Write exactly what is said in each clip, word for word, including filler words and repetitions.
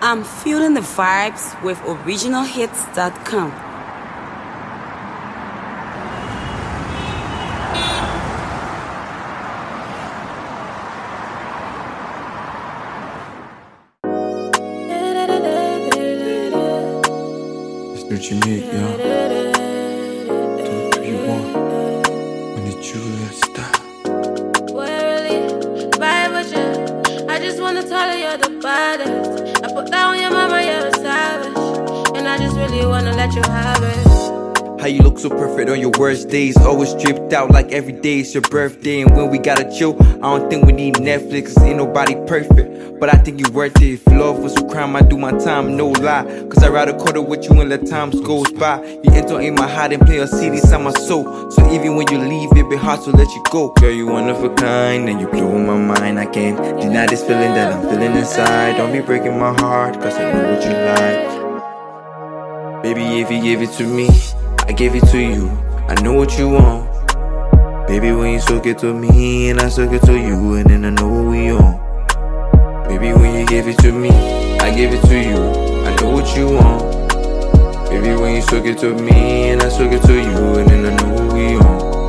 I'm feeling the vibes with original hits dot com. It's new Jamaica, yo. Do what you want. When it's Julia style. We're really vibe with you. I just wanna tell you you're the baddest. I put down your mama, you're a savage. And I just really wanna let you have it. How you look so perfect on your worst days. Always dripped out like every day is your birthday. And when we gotta chill, I don't think we need Netflix, cause ain't nobody perfect. But I think you worth it. If love was a crime, I'd do my time, no lie. Cause I'd rather cuddle with you and let time goes by. You enter in my heart and play a C D on my soul. So even when you leave, it be hard to let you go. Girl, you one of a kind and you blow my mind. I can't deny this feeling that I'm feeling inside. Don't be breaking my heart, cause I know what you like. Baby, if you give it to me, I give it to you. I know what you want. Baby, when you soak it to me and I soak it to you, and then I know what we on. Baby, when you give it to me, I give it to you. I know what you want. Baby, when you soak it to me and I soak it to you, and then I know what we on.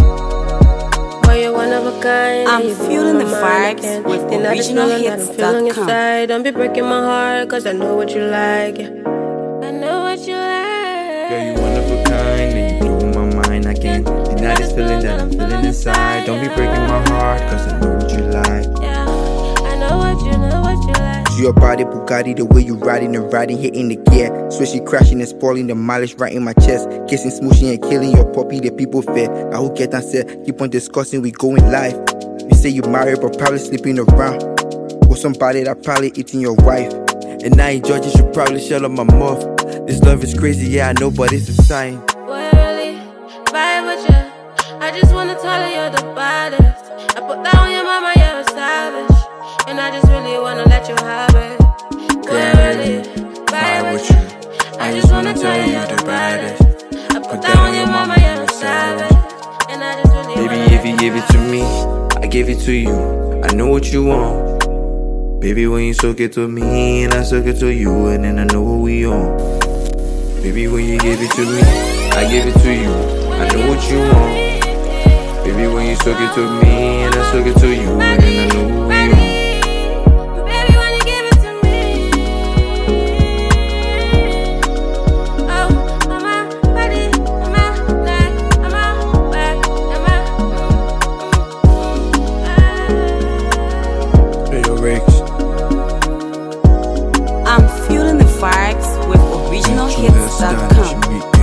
Boy, you're one of a kind. I'm You feeling blow the my mind vibes again. with Then I just original feeling that hits I'm feeling dot com. inside. Don't be breaking my heart, cause I know what you like. Yeah. I know what you like. Girl, you one of a kind and you blow my mind. I can't deny this feeling that I'm feeling inside. Don't be breaking my heart, cause I know what you like. Yeah, I know what you know what you like. To your body, Bugatti, the way you riding and riding, hitting the gear. Switchy crashing and spoiling the mileage right in my chest. Kissing, smooshing and killing your puppy, the people fear. Now who get and said, keep on discussing, we going live. You say you married, but probably sleeping around with somebody that probably eating your wife. And now you judge, you should probably shut up my mouth. This love is crazy, yeah, I know, but it's a sign. We're really vibe with you. I just wanna tell you you're the baddest. I put down your mama, you're a savage. And I just really wanna let you have it. We're really vibe with you. I just wanna tell you you're the baddest. I put down your mama, you're a savage. And I just really Baby, wanna if you give it to me, I give it to you. I know what you want. Baby, when you soak it to me and I soak it to you, and then I know what we on. Baby, when you give it to me, I give it to you. I know what you want. Baby, when you soak it to me and I soak it to you, and then I know what we on. Baby, when you give it to me. Oh, mama, body, mama, neck, mama, back, mama. Hey, yo, Rex. I'm feeling the vibes with original hits dot com.